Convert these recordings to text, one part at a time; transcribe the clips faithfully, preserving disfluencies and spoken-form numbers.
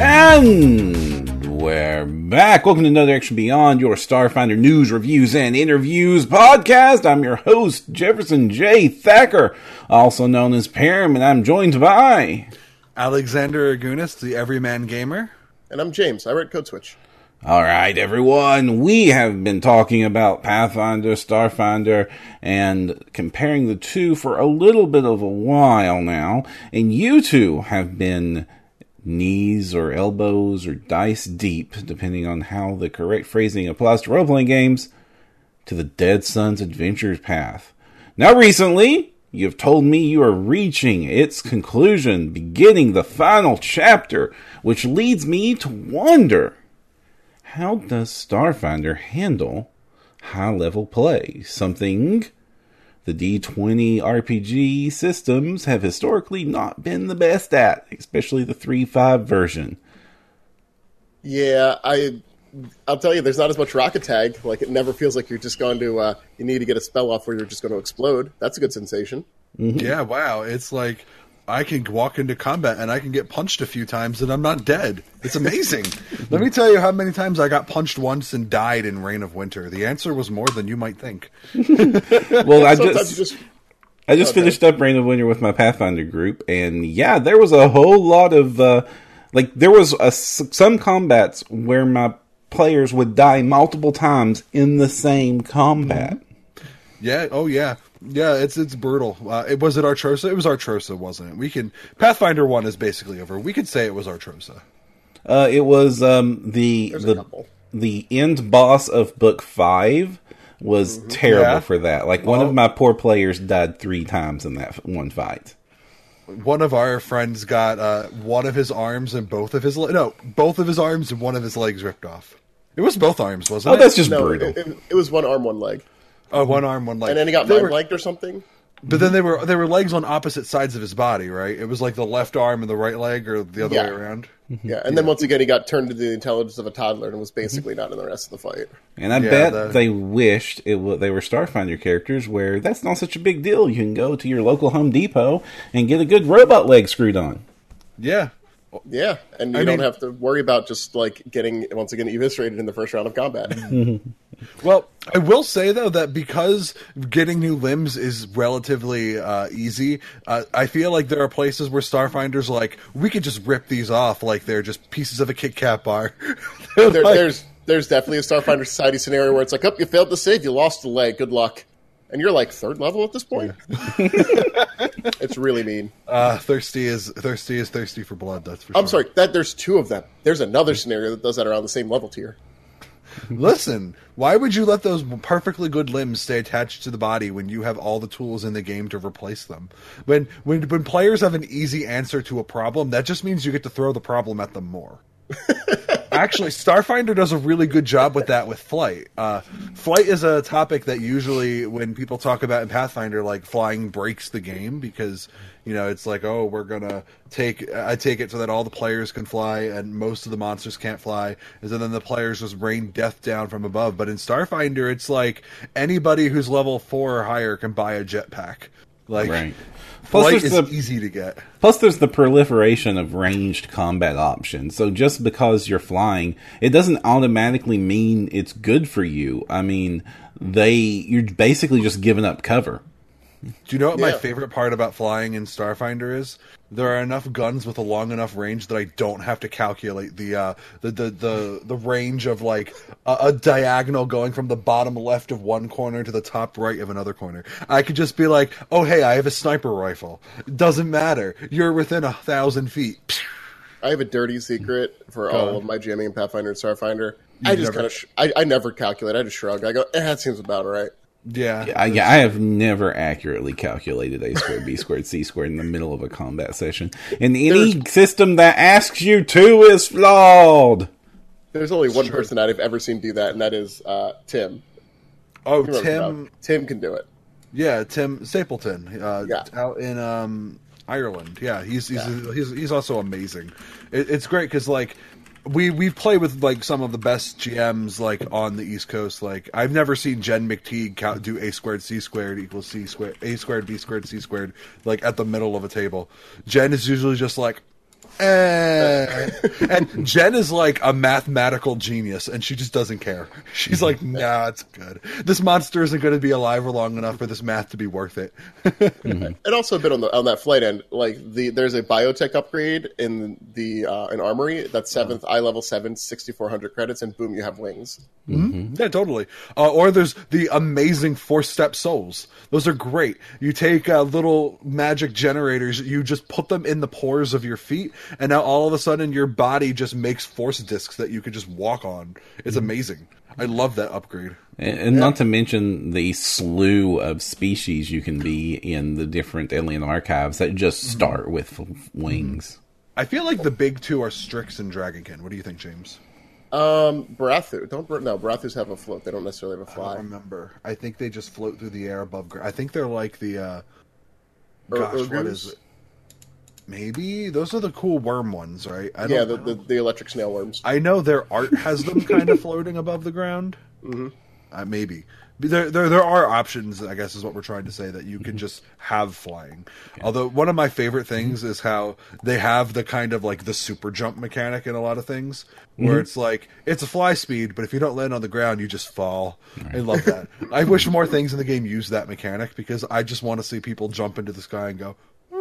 And we're back. Welcome to Another Action Beyond, your Starfinder news, reviews, and interviews podcast. I'm your host, Jefferson J. Thacker, also known as Param, and I'm joined by... Alexander Agunas, the Everyman Gamer. And I'm James. I write Code Switch. All right, everyone. We have been talking about Pathfinder, Starfinder, and comparing the two for a little bit of a while now. And you two have been knees or elbows or dice deep, depending on how the correct phrasing applies to role-playing games, to the Dead Sons Adventures path. Now, recently, you've told me you are reaching its conclusion, beginning the final chapter, which leads me to wonder, how does Starfinder handle high-level play? Something the D twenty R P G systems have historically not been the best at, especially the three point five version. Yeah, I, I'll tell you, there's not as much rocket tag. Like, it never feels like you're just going to, uh, you need to get a spell off where you're just going to explode. That's a good sensation. Mm-hmm. Yeah, wow. It's like, I can walk into combat and I can get punched a few times and I'm not dead. It's amazing. Let me tell you how many times I got punched once and died in Reign of Winter. The answer was more than you might think. Well, I just, just I just okay. finished up Reign of Winter with my Pathfinder group, and yeah, there was a whole lot of uh, like there was a, some combats where my players would die multiple times in the same combat. Yeah. Oh, yeah. Yeah, it's it's brutal. Uh, it was it Artrosa? It was Artrosa, wasn't it? We can Pathfinder one is basically over. We could say it was Artrosa. Uh, it was um, the the, the end boss of book five was mm-hmm. terrible yeah. for that. Like well, one of my poor players died three times in that one fight. One of our friends got uh, one of his arms and both of his le- no, both of his arms and one of his legs ripped off. It was both arms, wasn't oh, it? Oh, that's just no, brutal. It, it, it was one arm, one leg. Oh, one arm, one leg. And then he got mind-legged or something? But then they were they were legs on opposite sides of his body, right? It was like the left arm and the right leg, or the other yeah. way around. Yeah, and yeah. then once again he got turned to the intelligence of a toddler and was basically not in the rest of the fight. And I yeah, bet the... they wished it w- they were Starfinder characters where that's not such a big deal. You can go to your local Home Depot and get a good robot leg screwed on. Yeah. Yeah, and you I don't mean, have to worry about just like getting, once again, eviscerated in the first round of combat. Well, I will say, though, that because getting new limbs is relatively uh, easy, uh, I feel like there are places where Starfinder's like, we could just rip these off like they're just pieces of a Kit Kat bar. there, like, there's there's definitely a Starfinder Society scenario where it's like, oh, you failed the save, you lost the leg, good luck. And you're like third level at this point? Yeah. It's really mean. Uh, thirsty is thirsty is thirsty for blood, that's for sure. I'm sorry, that there's two of them. There's another scenario that does that around the same level tier. Listen, why would you let those perfectly good limbs stay attached to the body when you have all the tools in the game to replace them? When when when players have an easy answer to a problem, that just means you get to throw the problem at them more. Actually, Starfinder does a really good job with that with flight. Uh, flight is a topic that usually when people talk about in Pathfinder, like flying breaks the game because, you know, it's like, oh, we're going to take, I take it so that all the players can fly and most of the monsters can't fly. And then the players just rain death down from above. But in Starfinder, it's like anybody who's level four or higher can buy a jetpack. Like, right. Flight Plus, is the, easy to get. Plus, there's the proliferation of ranged combat options. So just because you're flying, it doesn't automatically mean it's good for you. I mean, they you're basically just giving up cover. Do you know what yeah. my favorite part about flying in Starfinder is? There are enough guns with a long enough range that I don't have to calculate the uh, the, the, the the range of like a, a diagonal going from the bottom left of one corner to the top right of another corner. I could just be like, oh hey, I have a sniper rifle. It doesn't matter. You're within a thousand feet. I have a dirty secret for Go all on. of my jamming in Pathfinder and Starfinder. You I just never... kind of, sh- I, I never calculate. I just shrug. I go, eh, that seems about right. Yeah, yeah, I, yeah, I have never accurately calculated A squared, B squared, C squared in the middle of a combat session. And any There's, system that asks you to is flawed. There's only one sure. person I've ever seen do that, and that is uh, Tim. Oh, Tim. Tim can do it. Yeah, Tim Stapleton. Uh, yeah. out in um, Ireland. Yeah, he's he's yeah. he's, he's also amazing. It, it's great because like. We we've played with like some of the best G Ms like on the East Coast. Like I've never seen Jen McTeague count, do a squared c squared equals c squared, a squared b squared c squared like at the middle of a table. Jen is usually just like Eh. And Jen is like a mathematical genius, and she just doesn't care. She's like, nah, it's good. This monster isn't going to be alive for long enough for this math to be worth it. Mm-hmm. And also a bit on the on that flight end, like the there's a biotech upgrade in the uh, an armory that's seventh eye level seven, sixty-four hundred credits, and boom, you have wings. Mm-hmm. Yeah, totally. Uh, or there's the amazing four step souls. Those are great. You take uh, little magic generators, you just put them in the pores of your feet, and now all of a sudden your body just makes force discs that you can just walk on. It's amazing. I love that upgrade. And, and yeah. Not to mention the slew of species you can be in the different alien archives that just start mm-hmm. with wings. I feel like the big two are Strix and Dragonkin. What do you think, James? Um, Barathu. Don't no Barathus have a float. They don't necessarily have a fly. I don't remember. I think they just float through the air above ground. I think they're like the. Uh, Ur- gosh, Urgus? What is it? Maybe those are the cool worm ones, right? I don't, yeah, the, the the electric snail worms. I know their art has them kind of floating above the ground. Mm-hmm. Uh, maybe. There, there, there are options, I guess is what we're trying to say, that you can just have flying. Okay. Although one of my favorite things is how they have the kind of like the super jump mechanic in a lot of things, where mm-hmm. it's like, it's a fly speed, but if you don't land on the ground, you just fall. Right. I love that. I wish more things in the game use that mechanic, because I just want to see people jump into the sky and go,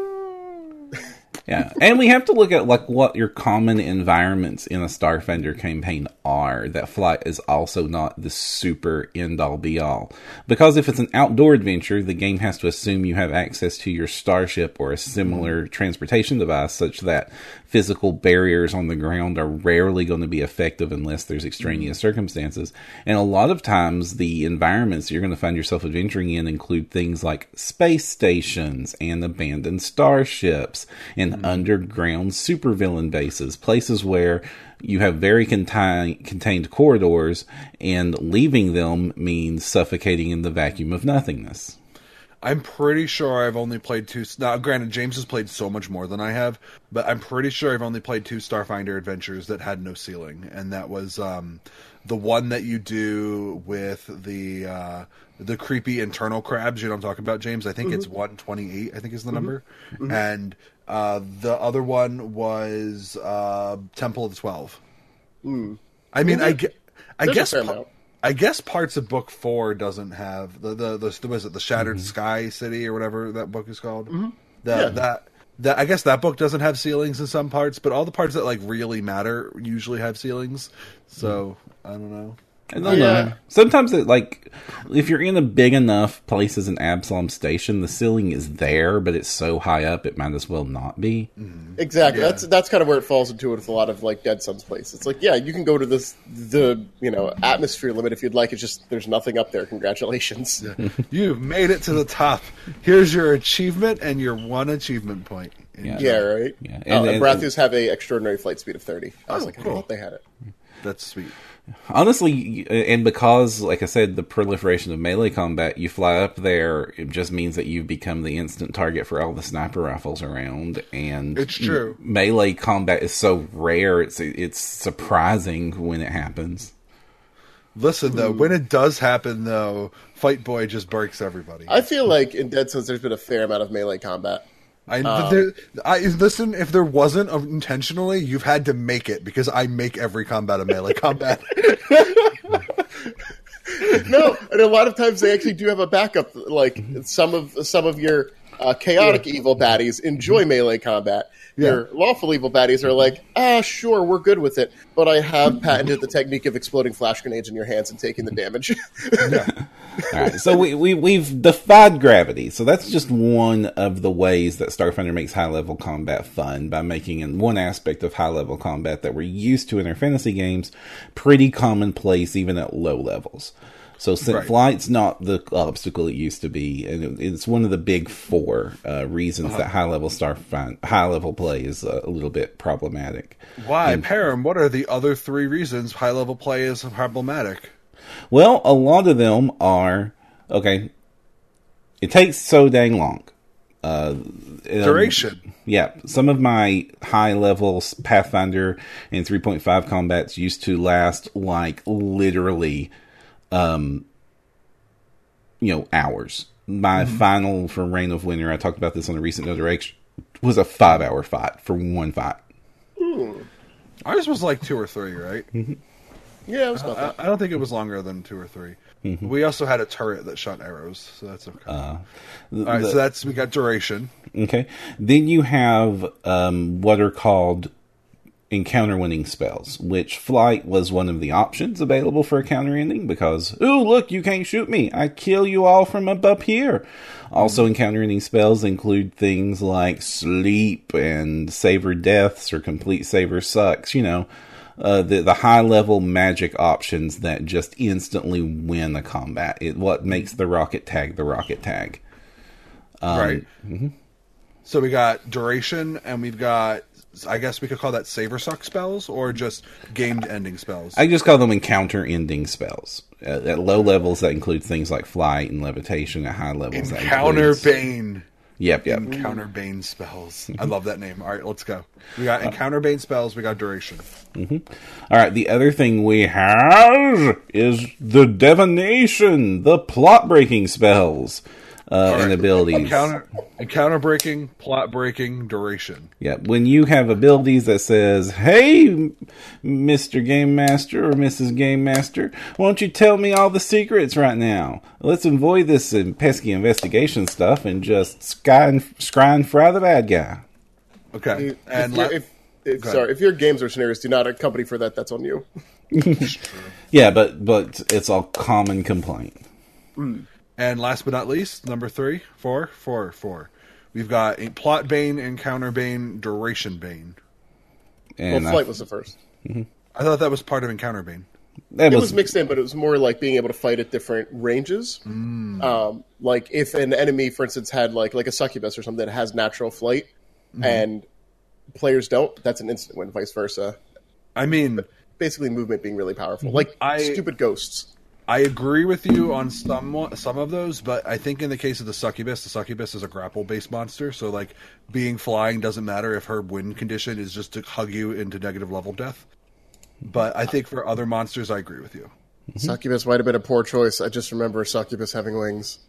yeah, and we have to look at like what your common environments in a Starfinder campaign are. That flight is also not the super end-all be-all. Because if it's an outdoor adventure, the game has to assume you have access to your starship or a similar transportation device such that physical barriers on the ground are rarely going to be effective unless there's extraneous circumstances. And a lot of times, the environments you're going to find yourself adventuring in include things like space stations and abandoned starships and mm-hmm. underground supervillain bases, places where you have very contain- contained corridors, and leaving them means suffocating in the vacuum of nothingness. I'm pretty sure I've only played two... Now, granted, James has played so much more than I have, but I'm pretty sure I've only played two Starfinder adventures that had no ceiling, and that was um, the one that you do with the uh, the creepy internal crabs. You know what I'm talking about, James? I think mm-hmm. it's one twenty-eight, I think is the mm-hmm. number. Mm-hmm. And uh, the other one was uh, Temple of the Twelve. Mm. I mean, I, I guess... Pa- I guess parts of book four doesn't have the the the, the was it the Shattered mm-hmm. Sky City or whatever that book is called. Mm-hmm. That yeah. that that I guess that book doesn't have ceilings in some parts, but all the parts that like really matter usually have ceilings. So mm-hmm. I don't know. I don't yeah. know. Sometimes it like if you're in a big enough place as an Absalom station, the ceiling is there, but it's so high up it might as well not be. Mm-hmm. Exactly. Yeah. That's that's kind of where it falls into it with a lot of like Dead Sun's place. It's like, yeah, you can go to this the you know atmosphere limit if you'd like. It's just there's nothing up there. Congratulations. Yeah. You've made it to the top. Here's your achievement and your one achievement point. Yeah, yeah right. Yeah. And, uh, and, and Barathus have a extraordinary flight speed of thirty. I was oh, like, cool. I thought they had it. That's sweet. Honestly, and because, like I said, the proliferation of melee combat, you fly up there, it just means that you've become the instant target for all the sniper rifles around. And it's true. Melee combat is so rare; it's it's surprising when it happens. Listen, though, when it does happen, though, Fight Boy just breaks everybody. I feel like in Dead Cells, there's been a fair amount of melee combat. I, um, there, I listen. If there wasn't intentionally, you've had to make it because I make every combat a melee combat. No, and a lot of times they actually do have a backup. Like some of some of your uh, chaotic yeah. evil baddies enjoy melee combat. Yeah. Your lawful evil baddies are like, ah, sure, we're good with it, but I have patented the technique of exploding flash grenades in your hands and taking the damage. Yeah. All right, so we, we, we've defied gravity. So that's just one of the ways that Starfinder makes high-level combat fun, by making in one aspect of high-level combat that we're used to in our fantasy games pretty commonplace even at low levels. So right. flight's not the obstacle it used to be, and it's one of the big four uh, reasons uh-huh. that high-level Starfinder, high-level play is uh, a little bit problematic. Why, and, Param, what are the other three reasons high-level play is problematic? Well, a lot of them are, okay, it takes so dang long. Uh, Duration. Um, yeah, some of my high-level Pathfinder and three point five combats used to last, like, literally... Um, you know, hours. My mm-hmm. final for Reign of Winter, I talked about this on a recent Notary, was a five-hour fight for one fight. Hmm. Ours was like two or three, right? Yeah, it was not I, that. I don't think it was longer than two or three. Mm-hmm. We also had a turret that shot arrows, so that's okay. Uh, All right, the- so that's we got duration. Okay. Then you have um, what are called encounter winning spells, which flight was one of the options available for a counter ending because, ooh, look, you can't shoot me. I kill you all from up up here. Also, encounter ending spells include things like sleep and savor deaths or complete savor sucks, you know. Uh, the the high level magic options that just instantly win a combat. It what makes the rocket tag the rocket tag. Um, right. So we got duration, and we've got, I guess we could call that saver suck spells, or just game ending spells. I just call them encounter ending spells. At, at low levels, that includes things like flight and levitation. At high levels, that Encounter includes... Bane. Yep, yep. Encounter Bane spells. I love that name. All right, let's go. We got Encounter Bane spells. We got duration. Mm-hmm. All right, the other thing we have is the divination, the plot breaking spells uh, right. and abilities. Encounter, encounter breaking, plot breaking, duration. Yeah, when you have abilities that says, "Hey, Mister Game Master or Missus Game Master, won't you tell me all the secrets right now? Let's avoid this uh, pesky investigation stuff and just sky and scry and fry the bad guy." Okay. If, and if, la- you're- if, if Go sorry, ahead. if your games or scenarios do not accompany for that, that's on you. Yeah, but but it's a common complaint. And last but not least, number three, four, four, four. We've got a plot bane, encounter bane, duration bane. And well, flight was the first. I thought that was part of encounter bane. that It was, was mixed in, but it was more like being able to fight at different ranges. Um, like if an enemy, for instance, had like like a succubus or something that has natural flight, and players don't, that's an instant win. Vice versa. I mean, Basically, movement being really powerful, like I- stupid ghosts. I agree with you on some some of those, but I think in the case of the succubus, the succubus is a grapple-based monster, so like being flying doesn't matter if her win condition is just to hug you into negative level death. But I think for other monsters, I agree with you. Succubus might have been a poor choice. I just remember succubus having wings.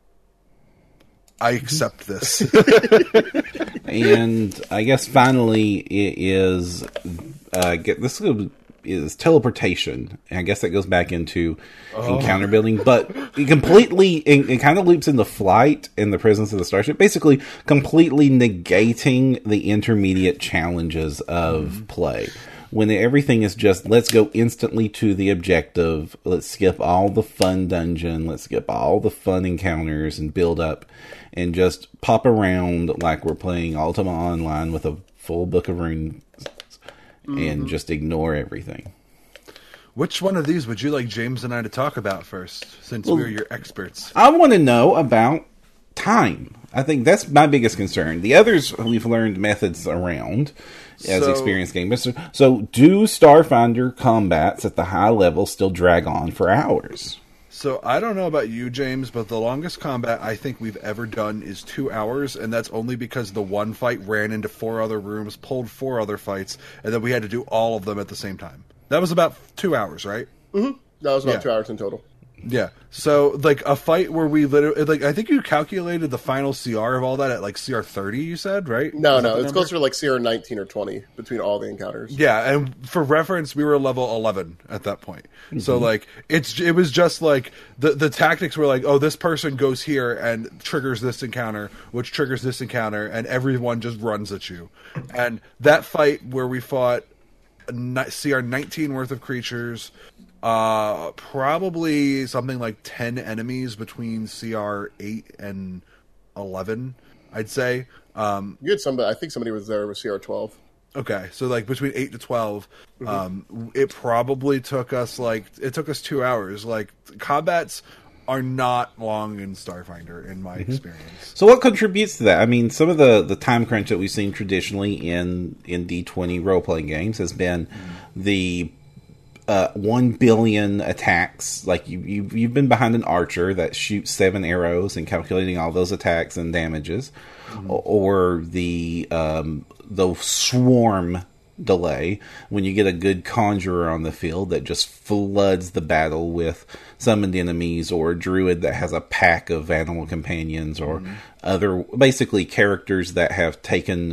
I accept this. and I guess finally it is uh, get this is teleportation. And I guess that goes back into encounter building, but it completely it, it kind of loops into flight in the presence of the starship, basically completely negating the intermediate challenges of play. When everything is just, let's go instantly to the objective, let's skip all the fun dungeon, let's skip all the fun encounters and build up, and just pop around like we're playing Ultima Online with a full book of runes, and just ignore everything. Which one of these would you like James and I to talk about first, since we're your experts? I want to know about time. I think that's my biggest concern. The others we've learned methods around as So- experienced gamers. So, do Starfinder combats at the high level still drag on for hours? So I don't know about you, James, but the longest combat I think we've ever done is two hours, and that's only because the one fight ran into four other rooms, pulled four other fights, and then we had to do all of them at the same time. That was about two hours, right? That was about Yeah. two hours in total. Yeah. So like a fight where we literally like I think you calculated the final C R of all that at like C R thirty. You said, right? No, Is that no, the it's number? closer to like C R nineteen or twenty between all the encounters. Yeah, and for reference, we were level eleven at that point. So like it's it was just like the the tactics were like, oh, this person goes here and triggers this encounter, which triggers this encounter, and everyone just runs at you. And that fight where we fought ni- C R nineteen worth of creatures, uh, probably something like ten enemies between C R eight and eleven, I'd say. Um, You had somebody, I think somebody was there with C R twelve. Okay, so like between eight to twelve, um, it probably took us like it took us two hours. Like combats are not long in Starfinder, in my experience. So what contributes to that? I mean, some of the, the time crunch that we've seen traditionally in, in D twenty role-playing games has been the uh, one billion attacks. Like, you, you, you've been behind an archer that shoots seven arrows and calculating all those attacks and damages. O- Or the, um, the swarm delay when you get a good conjurer on the field that just floods the battle with summoned enemies, or a druid that has a pack of animal companions, or other basically characters that have taken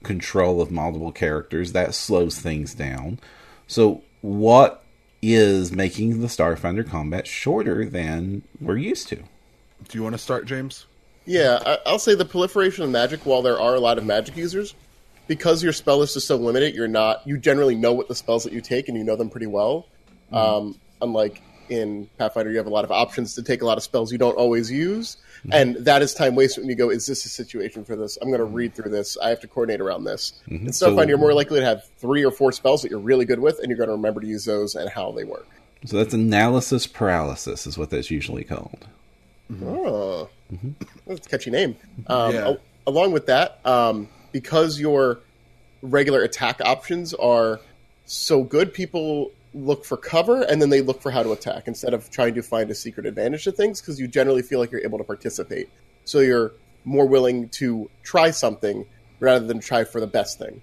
control of multiple characters. That slows things down. So what is making the Starfinder combat shorter than we're used to? Do you want to start, James? Yeah, I, I'll say the proliferation of magic, while there are a lot of magic users, because your spell list is so limited, you're not, you generally know what the spells that you take, and you know them pretty well. Mm-hmm. Um, unlike in Pathfinder, you have a lot of options to take a lot of spells you don't always use, mm-hmm. and that is time wasted when you go, is this a situation for this? I'm going to read through this. I have to coordinate around this. Mm-hmm. In Starfinder, so, you're more likely to have three or four spells that you're really good with, and you're going to remember to use those and how they work. So that's analysis paralysis is what that's usually called. Mm-hmm. Oh, mm-hmm. That's a catchy name. Um, yeah. al- along with that, um, because your regular attack options are so good, people look for cover and then they look for how to attack instead of trying to find a secret advantage to things, because you generally feel like you're able to participate. So you're more willing to try something rather than try for the best thing.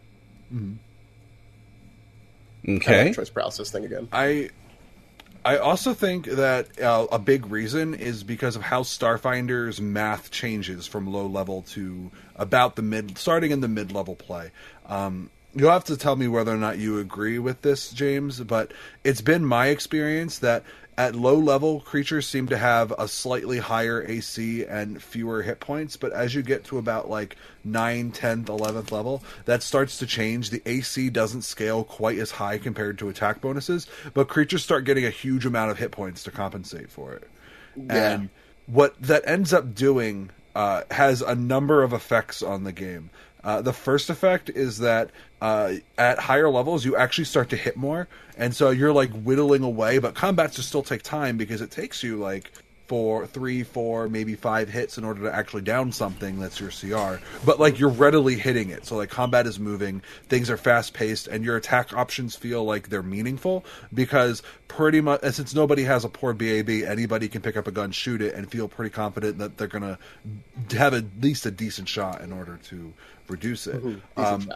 Mm-hmm. Okay. Choice paralysis thing again. I I also think that uh, a big reason is because of how Starfinder's math changes from low level to about the mid, starting in the mid-level play. Um, you'll have to tell me whether or not you agree with this, James, but it's been my experience that at low level, creatures seem to have a slightly higher A C and fewer hit points, but as you get to about like ninth, tenth, eleventh level, that starts to change. The A C doesn't scale quite as high compared to attack bonuses, but creatures start getting a huge amount of hit points to compensate for it. Yeah. And what that ends up doing uh, has a number of effects on the game. Uh, the first effect is that uh, at higher levels, you actually start to hit more. And so you're like whittling away, but combats just still take time because it takes you like four, three, four, maybe five hits in order to actually down something that's your C R. But like you're readily hitting it. So like combat is moving, things are fast paced, and your attack options feel like they're meaningful because pretty much, since nobody has a poor B A B, anybody can pick up a gun, shoot it, and feel pretty confident that they're going to have at least a decent shot in order to reduce it. Mm-hmm. Um,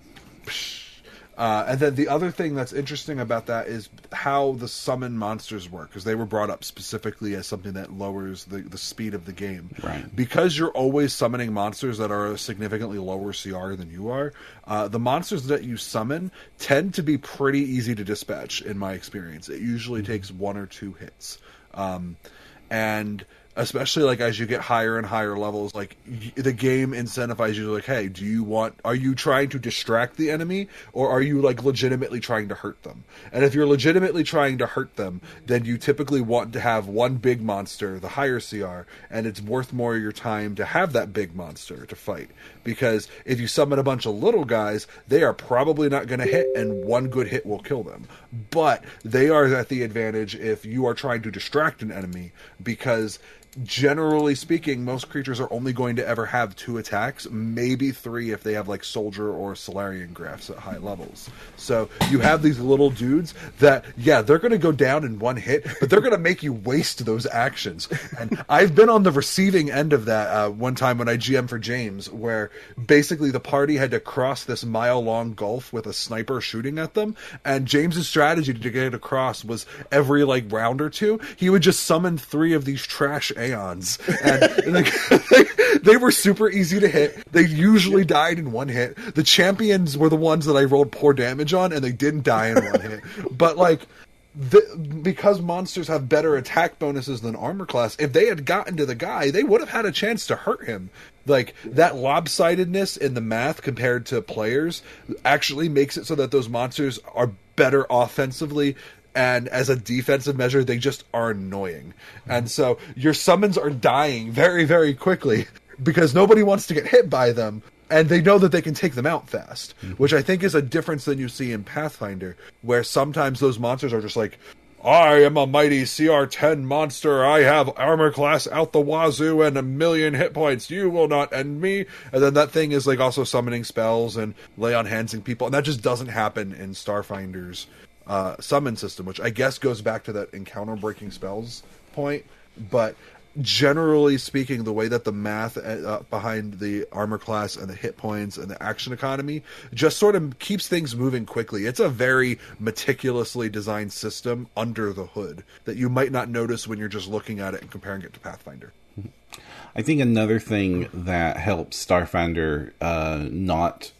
uh, and then the other thing that's interesting about that is how the summon monsters work, because they were brought up specifically as something that lowers the, the speed of the game. Right. Because you're always summoning monsters that are a significantly lower C R than you are, uh, the monsters that you summon tend to be pretty easy to dispatch, in my experience. It usually mm-hmm. takes one or two hits. Um, and... especially like as you get higher and higher levels, like y- the game incentivizes you like, hey, do you want, are you trying to distract the enemy or are you like legitimately trying to hurt them? And if you're legitimately trying to hurt them, then you typically want to have one big monster, the higher C R, and it's worth more of your time to have that big monster to fight. Because if you summon a bunch of little guys, they are probably not going to hit, and one good hit will kill them. But they are at the advantage if you are trying to distract an enemy, because generally speaking, most creatures are only going to ever have two attacks, maybe three if they have like Soldier or Solarian graphs at high levels. So you have these little dudes that, yeah, they're going to go down in one hit, but they're going to make you waste those actions. And I've been on the receiving end of that uh, one time when I G M for James, where basically the party had to cross this mile-long gulf with a sniper shooting at them, and James's strategy to get across was every like round or two, he would just summon three of these trash Aeons, and, and like, they, they were super easy to hit. They usually died in one hit. The champions were the ones that I rolled poor damage on, and they didn't die in one hit. But like, the, because monsters have better attack bonuses than armor class, if they had gotten to the guy, they would have had a chance to hurt him. Like, that lopsidedness in the math compared to players actually makes it so that those monsters are better offensively, and as a defensive measure, they just are annoying. And so your summons are dying very, very quickly because nobody wants to get hit by them, and they know that they can take them out fast, mm-hmm. which I think is a difference than you see in Pathfinder, where sometimes those monsters are just like, I am a mighty C R ten monster, I have armor class out the wazoo and a million hit points, you will not end me. And then that thing is like also summoning spells and lay on handsing people, and that just doesn't happen in Starfinder's Uh, summon system, which I guess goes back to that encounter breaking spells point. But generally speaking, the way that the math uh, behind the armor class and the hit points and the action economy just sort of keeps things moving quickly. It's a very meticulously designed system under the hood that you might not notice when you're just looking at it and comparing it to Pathfinder. I think another thing that helps Starfinder uh, not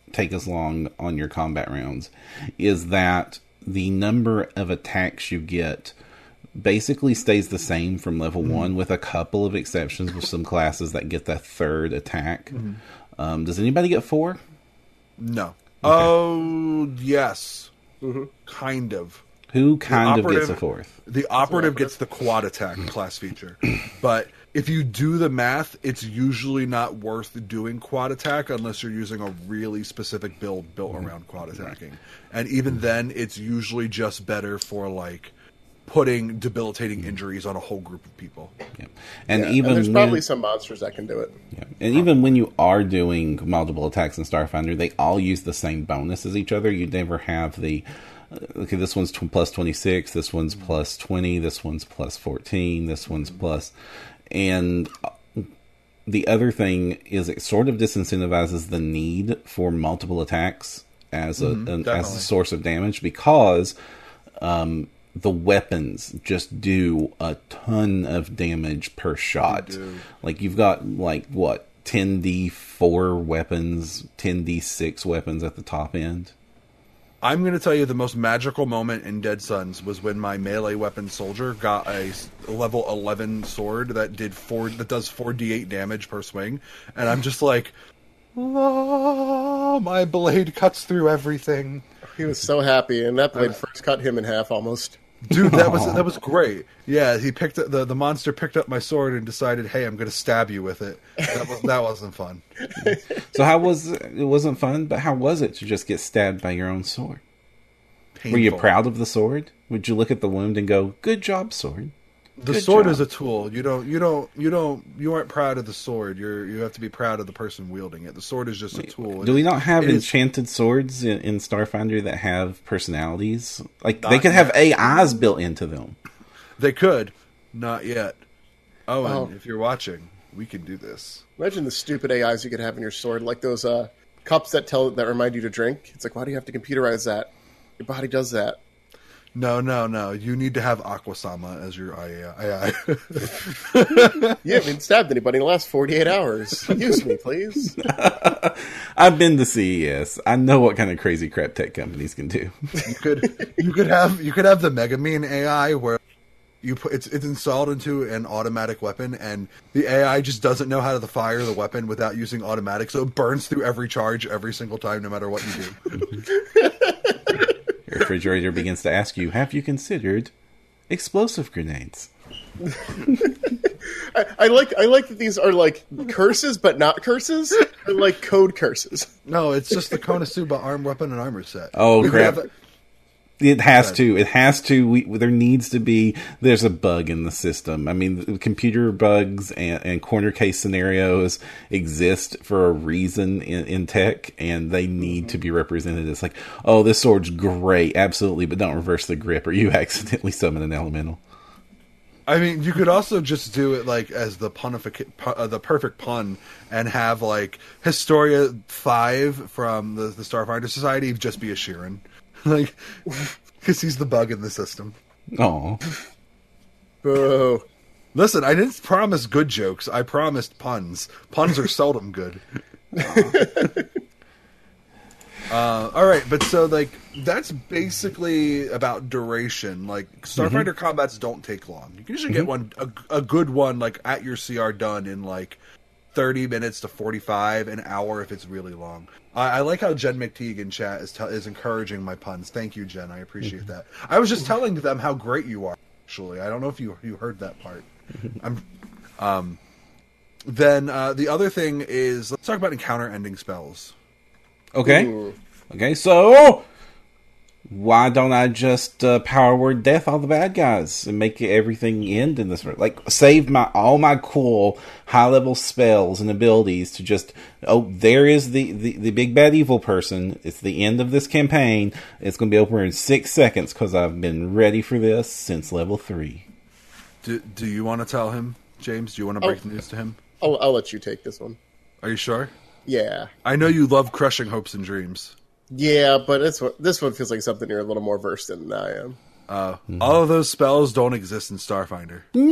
take as long on your combat rounds, is that the number of attacks you get basically stays the same from level mm-hmm. one, with a couple of exceptions with some classes that get the third attack. Mm-hmm. Um, does anybody get four? No. Okay. Oh, yes. Mm-hmm. Kind of. Who kind of gets a fourth? The operative gets the quad attack class feature. But if you do the math, it's usually not worth doing quad attack unless you're using a really specific build built around quad attacking. And even then, it's usually just better for, like, putting debilitating injuries on a whole group of people. Yeah. And yeah, even and there's when, probably some monsters that can do it. Yeah. And even when you are doing multiple attacks in Starfinder, they all use the same bonus as each other. You never have the uh, okay, this one's tw- plus twenty-six, this one's plus twenty, this one's plus fourteen, this one's plus. And the other thing is it sort of disincentivizes the need for multiple attacks as a mm-hmm, an, as a source of damage, because um the weapons just do a ton of damage per shot. Like, you've got, like, what, ten D four weapons, ten D six weapons at the top end? I'm going to tell you the most magical moment in Dead Sons was when my melee weapon soldier got a level eleven sword that did four that does four d eight damage per swing, and I'm just like, oh, my blade cuts through everything. He was so happy, and that blade first cut him in half almost. Dude, that was that was great. Yeah, he picked up, the the monster picked up my sword and decided, "Hey, I'm going to stab you with it." That was that wasn't fun. So how was it? It wasn't fun, but how was it to just get stabbed by your own sword? Painful. Were you proud of the sword? Would you look at the wound and go, "Good job, sword"? The Good sword job. is a tool. You don't, you don't, you don't, you aren't proud of the sword. You're, you have to be proud of the person wielding it. The sword is just a tool. Do we not have it enchanted is, swords in, in Starfinder that have personalities? Like, not they could have yet. A Is built into them. They could. Not yet. Oh, and Oh. if you're watching, we can do this. Imagine the stupid A Is you could have in your sword, like those uh, cups that tell that remind you to drink. It's like, why do you have to computerize that? Your body does that. No, no, no. You need to have Aquasama as your A I. You haven't stabbed anybody in the last forty-eight hours. Use me, please. I've been to C E S. I know what kind of crazy crap tech companies can do. You could, you could have, you could have the Megamine A I where you put it's it's installed into an automatic weapon, and the A I just doesn't know how to fire the weapon without using automatic, so it burns through every charge every single time, no matter what you do. Your refrigerator begins to ask you, have you considered explosive grenades? I, I like I like that these are like curses, but not curses. They're like code curses. No, it's just the Konosuba arm weapon and armor set. Oh, We could crap. have a- It has to. It has to. We, there needs to be. There's a bug in the system. I mean, the computer bugs and, and corner case scenarios exist for a reason in, in tech, and they need to be represented as like, oh, this sword's great, absolutely, but don't reverse the grip, or you accidentally summon an elemental. I mean, you could also just do it like as the punific- pu- uh, the perfect pun, and have like Historia five from the, the Starfinder Society just be a Sheeran. Like, because he's the bug in the system. Oh, Boo. Listen, I didn't promise good jokes. I promised puns. Puns are seldom good. uh, all right, but so, like, that's basically about duration. Like, Starfinder mm-hmm. combats don't take long. You can usually mm-hmm. get one, a, a good one, like, at your C R done in, like, thirty minutes to forty-five, an hour if it's really long. I, I like how Jen McTeague in chat is, te- is encouraging my puns. Thank you, Jen. I appreciate that. I was just telling them how great you are, actually. I don't know if you you heard that part. I'm, um, then uh, the other thing is, let's talk about encounter ending spells. okay. Ooh. Okay, so why don't I just uh, power word death all the bad guys and make everything end in this? Like, save my all my cool high level spells and abilities to just, oh, there is the, the, the big bad evil person. It's the end of this campaign. It's going to be over in six seconds because I've been ready for this since level three. Do, do you want to tell him, James? Do you want to break Oh. the news to him? I'll, I'll let you take this one. Are you sure? Yeah. I know you love crushing hopes and dreams. Yeah, but this one, this one feels like something you're a little more versed in than I am. Uh, mm-hmm. All of those spells don't exist in Starfinder. No!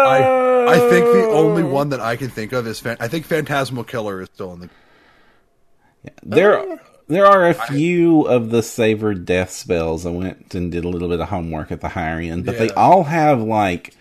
I I think the only one that I can think of is Fan- I think Phantasmal Killer is still in the. There, there are a few of the Savor Death spells. I went and did a little bit of homework at the higher end, but Yeah. they all have like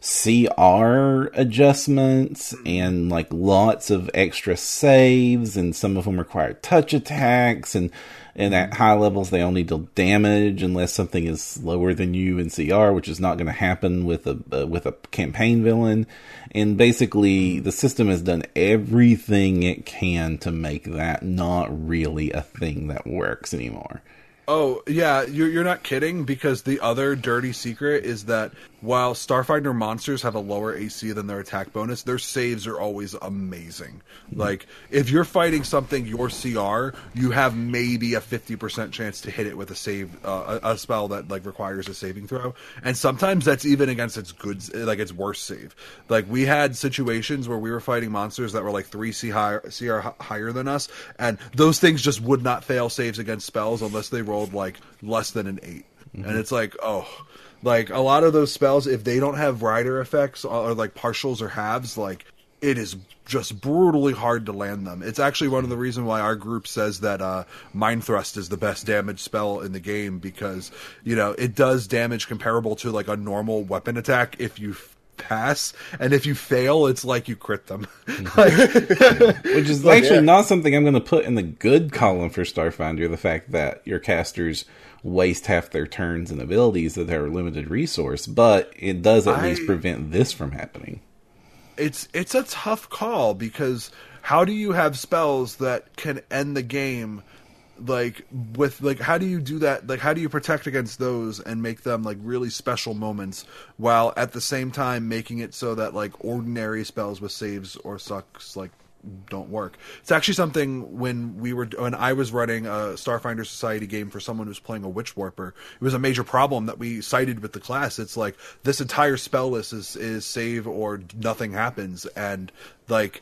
C R adjustments and like lots of extra saves, and some of them require touch attacks, and and at high levels they only deal damage unless something is lower than you in C R, which is not going to happen with a uh, with a campaign villain. And basically the system has done everything it can to make that not really a thing that works anymore. Oh, yeah, you're, you're not kidding, because the other dirty secret is that while Starfinder monsters have a lower A C than their attack bonus, their saves are always amazing. Mm-hmm. Like, if you're fighting something your C R, you have maybe a fifty percent chance to hit it with a save, uh, a, a spell that, like, requires a saving throw. And sometimes that's even against its good, like, its worst save. Like, we had situations where we were fighting monsters that were, like, three C, higher, C R higher than us, and those things just would not fail saves against spells unless they rolled like less than an eight. Mm-hmm. And it's like, oh, like a lot of those spells, if they don't have rider effects or, or like partials or halves, like it is just brutally hard to land them. It's actually one of the reasons why our group says that uh, Mind Thrust is the best damage spell in the game, because, you know, it does damage comparable to like a normal weapon attack if you pass, and if you fail, it's like you crit them. Like, which is like, actually yeah. not something I'm going to put in the good column for Starfinder, the fact that your casters waste half their turns and abilities that are a limited resource, but it does at I, least prevent this from happening. It's it's a tough call, because how do you have spells that can end the game, like with like how do you do that, like how do you protect against those and make them like really special moments, while at the same time making it so that like ordinary spells with saves or sucks like don't work. It's actually something when we were when I was running a Starfinder Society game for someone who's playing a Witch Warper, it was a major problem that we cited with the class. It's like this entire spell list is is save or nothing happens, and like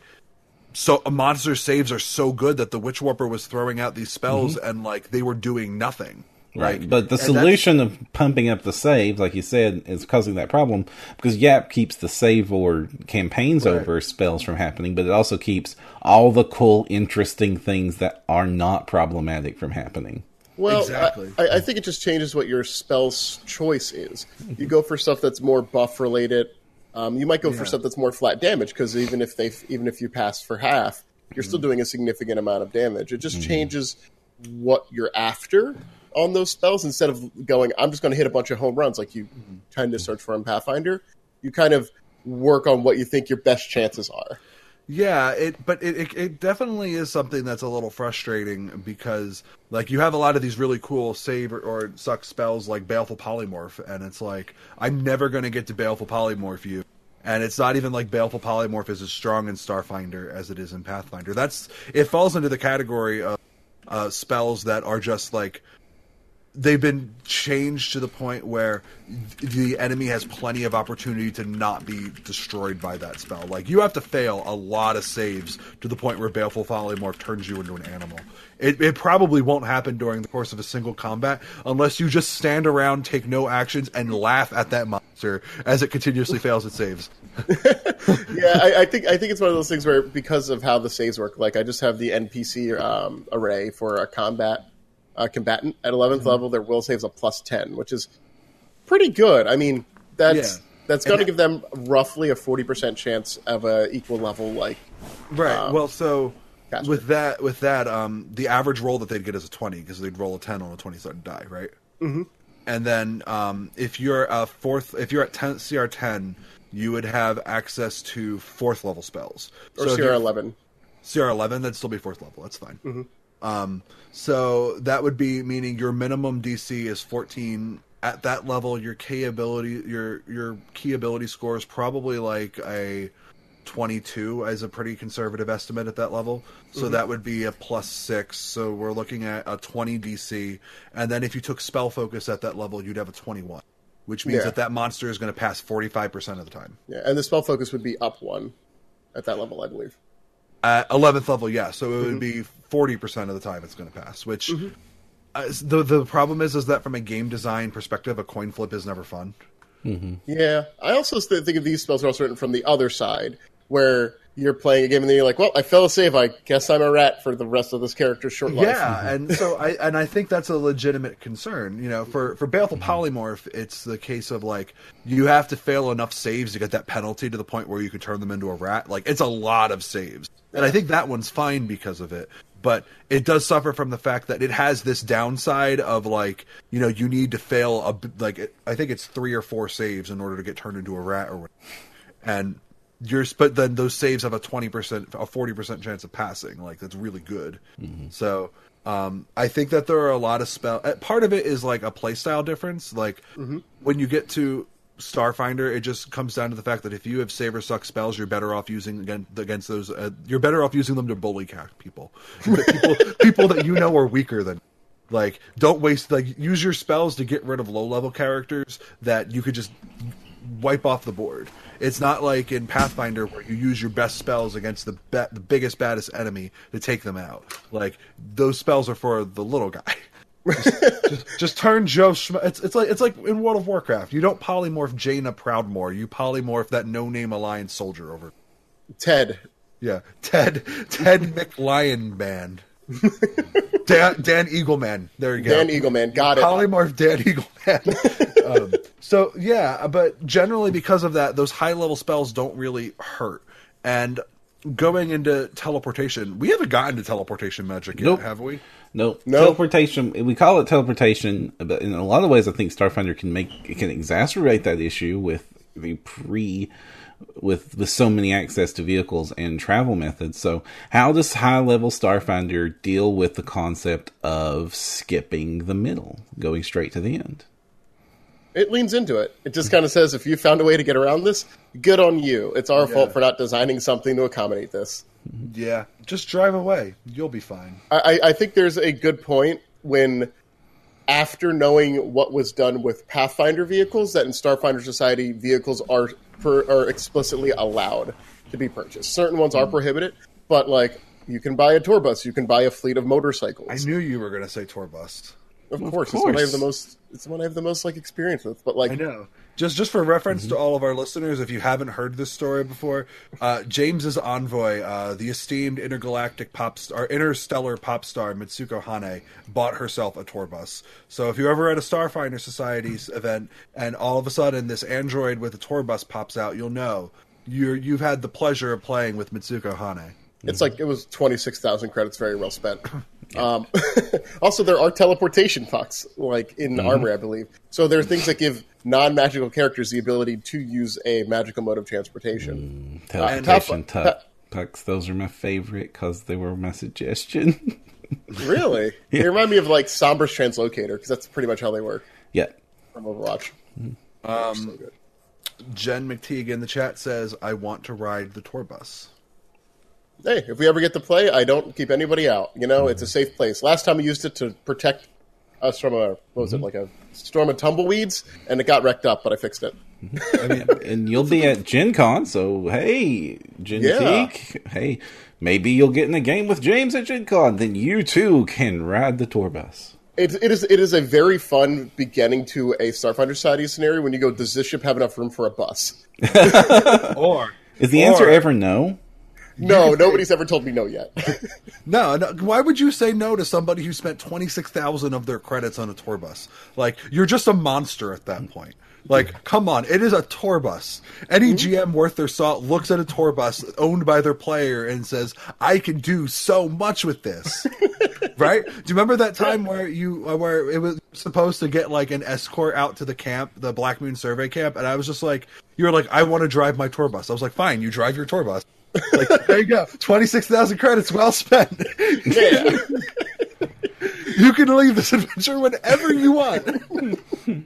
so a monster's saves are so good that the Witch Warper was throwing out these spells mm-hmm. and like they were doing nothing. Right, like, but the solution of pumping up the saves, like you said, is causing that problem, because Yap keeps the save or campaigns right. over spells from happening, but it also keeps all the cool, interesting things that are not problematic from happening. Well, exactly. I, I think it just changes what your spell's choice is. You go for stuff that's more buff related. Um, you might go yeah. for stuff that's more flat damage, because even if they, even if you pass for half, you're mm. still doing a significant amount of damage. It just mm. changes what you're after on those spells. Instead of going, I'm just going to hit a bunch of home runs like you mm-hmm. tend to search for in Pathfinder, you kind of work on what you think your best chances are. Yeah, it but it, it it definitely is something that's a little frustrating, because like you have a lot of these really cool save or, or suck spells like Baleful Polymorph, and it's like I'm never going to get to Baleful Polymorph you. And it's not even like Baleful Polymorph is as strong in Starfinder as it is in Pathfinder. That's it falls into the category of uh, spells that are just like they've been changed to the point where the enemy has plenty of opportunity to not be destroyed by that spell. Like, you have to fail a lot of saves to the point where Baleful Polymorph turns you into an animal. It, it probably won't happen during the course of a single combat unless you just stand around, take no actions, and laugh at that monster as it continuously fails its saves. yeah, I, I think I think it's one of those things where, because of how the saves work, like I just have the N P C um, array for a combat uh, combatant at eleventh mm-hmm. level. Their will saves a plus ten, which is pretty good. I mean, that's yeah. that's going to give them roughly a forty percent chance of a equal level, like right. Um, well, so. Caster. With that, with that, um, the average roll that they'd get is a twenty, because they'd roll a ten on a twenty-sided die, right? Mm-hmm. And then, um, if you're a fourth, if you're at ten, C R ten, you would have access to fourth level spells. Or so C R eleven. C R eleven, that'd still be fourth level. That's fine. Mm-hmm. Um, so that would be meaning your minimum D C is fourteen. At that level, your key ability, your your key ability score is probably like a twenty-two as a pretty conservative estimate at that level. So mm-hmm. that would be a plus six. So we're looking at a twenty D C. And then if you took spell focus at that level, you'd have a twenty-one, which means yeah. that that monster is going to pass forty-five percent of the time. Yeah, and the spell focus would be up one at that level, I believe. At eleventh level, yeah. So it mm-hmm. would be forty percent of the time it's going to pass, which mm-hmm. uh, the the problem is is that from a game design perspective, a coin flip is never fun. Mm-hmm. Yeah. I also think of these spells are also written from the other side, where you're playing a game and then you're like, well, I fell a save. I guess I'm a rat for the rest of this character's short life. Yeah, and so I and I think that's a legitimate concern. You know, for for Baleful Polymorph, it's the case of like you have to fail enough saves to get that penalty to the point where you could turn them into a rat. Like it's a lot of saves, and I think that one's fine because of it. But it does suffer from the fact that it has this downside of like you know you need to fail a like I think it's three or four saves in order to get turned into a rat or whatever. And You're, but then those saves have a twenty percent, a forty percent chance of passing. Like that's really good. Mm-hmm. So um, I think that there are a lot of spell. Part of it is like a playstyle difference. Like mm-hmm. when you get to Starfinder, it just comes down to the fact that if you have save or suck spells, you're better off using against, against those. Uh, you're better off using them to bully cack people, people, people that you know are weaker than. Like don't waste. Like use your spells to get rid of low level characters that you could just wipe off the board. It's not like in Pathfinder where you use your best spells against the be- the biggest, baddest enemy to take them out. Like those spells are for the little guy. just, just, just turn Joe. Schm- it's it's like it's like in World of Warcraft. You don't polymorph Jaina Proudmoore. You polymorph that no name Alliance soldier over. Ted. Yeah, Ted. Ted McLion Band. Dan, Dan Eagleman. There you go. Dan Eagleman. Got it. Polymorph Dan Eagleman. um, so, yeah, but generally because of that, those high-level spells don't really hurt. And going into teleportation, we haven't gotten to teleportation magic yet, nope. have we? Nope. nope. Teleportation, we call it teleportation, but in a lot of ways I think Starfinder can make, it can exacerbate that issue with the pre- with with so many access to vehicles and travel methods. So how does high level Starfinder deal with the concept of skipping the middle, going straight to the end? It leans into it. It just kind of says, if you found a way to get around this, good on you. It's our yeah. fault for not designing something to accommodate this. Yeah, just drive away. You'll be fine. I, I think there's a good point when, after knowing what was done with Pathfinder vehicles, that in Starfinder Society, vehicles are per, are explicitly allowed to be purchased. Certain ones are mm. prohibited, but like you can buy a tour bus, you can buy a fleet of motorcycles. I knew you were going to say tour bus. Of course, of course, it's what I have the most. It's the one I have the most like experience with. But like, I know. Just just for reference mm-hmm. to all of our listeners, if you haven't heard this story before, uh, James's envoy, uh, the esteemed intergalactic pop star, interstellar pop star Mitsuko Hane, bought herself a tour bus. So if you're ever at a Starfinder Society's event and all of a sudden this android with a tour bus pops out, you'll know you're you've had the pleasure of playing with Mitsuko Hane. It's mm-hmm. like it was twenty-six thousand credits, very well spent. Um, also, there are teleportation pucks, like in mm-hmm. Armory, I believe. So there are things that give non-magical characters the ability to use a magical mode of transportation. Mm, teleportation uh, tuck, pucks, those are my favorite because they were my suggestion. Really? Yeah. They remind me of like Sombra's Translocator, because that's pretty much how they work. Yeah. From Overwatch. Mm-hmm. Um, so good. Jen McTeague in the chat says, I want to ride the tour bus. Hey, if we ever get to play, I don't keep anybody out. You know, mm-hmm. it's a safe place. Last time we used it to protect us from a, what was mm-hmm. it, like a storm of tumbleweeds, and it got wrecked up, but I fixed it. I mean, and you'll be at Gen Con, so hey, Gen yeah. hey, maybe you'll get in a game with James at Gen Con, then you too can ride the tour bus. It, it is it is a very fun beginning to a Starfinder Society scenario when you go, does this ship have enough room for a bus? or Is the or, answer ever no? No, nobody's ever told me no yet. no, no, why would you say no to somebody who spent twenty-six thousand of their credits on a tour bus? Like, you're just a monster at that point. Like, come on, it is a tour bus. Any G M worth their salt looks at a tour bus owned by their player and says, I can do so much with this. Right? Do you remember that time where you uh, where it was supposed to get like an escort out to the camp, the Black Moon Survey camp, and I was just like, you were like, I want to drive my tour bus. I was like, fine, you drive your tour bus. Like, there you go, twenty-six thousand credits, well spent. Yeah. You can leave this adventure whenever you want.